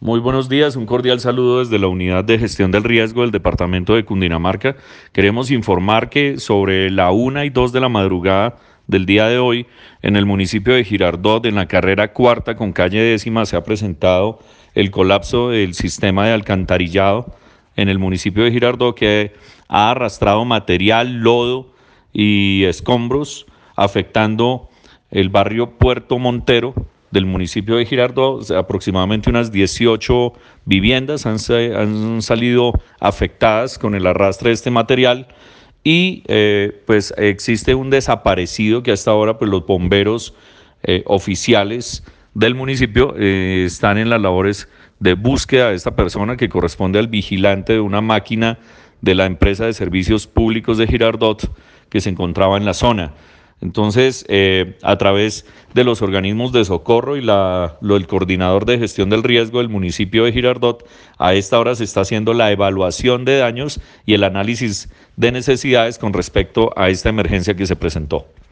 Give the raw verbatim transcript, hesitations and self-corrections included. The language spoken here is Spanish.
Muy buenos días, un cordial saludo desde la Unidad de Gestión del Riesgo del Departamento de Cundinamarca. Queremos informar que sobre la una y dos de la madrugada del día de hoy, en el municipio de Girardot, en la carrera cuarta con calle décima, se ha presentado el colapso del sistema de alcantarillado en el municipio de Girardot, que ha arrastrado material, lodo y escombros, afectando el barrio Puerto Montero del municipio de Girardot. Aproximadamente unas dieciocho viviendas han, han salido afectadas con el arrastre de este material y eh, pues existe un desaparecido que hasta ahora pues los bomberos eh, oficiales del municipio eh, están en las labores de búsqueda de esta persona, que corresponde al vigilante de una máquina de la empresa de servicios públicos de Girardot que se encontraba en la zona. Entonces, eh, a través de los organismos de socorro y la, lo, el coordinador de gestión del riesgo del municipio de Girardot, a esta hora se está haciendo la evaluación de daños y el análisis de necesidades con respecto a esta emergencia que se presentó.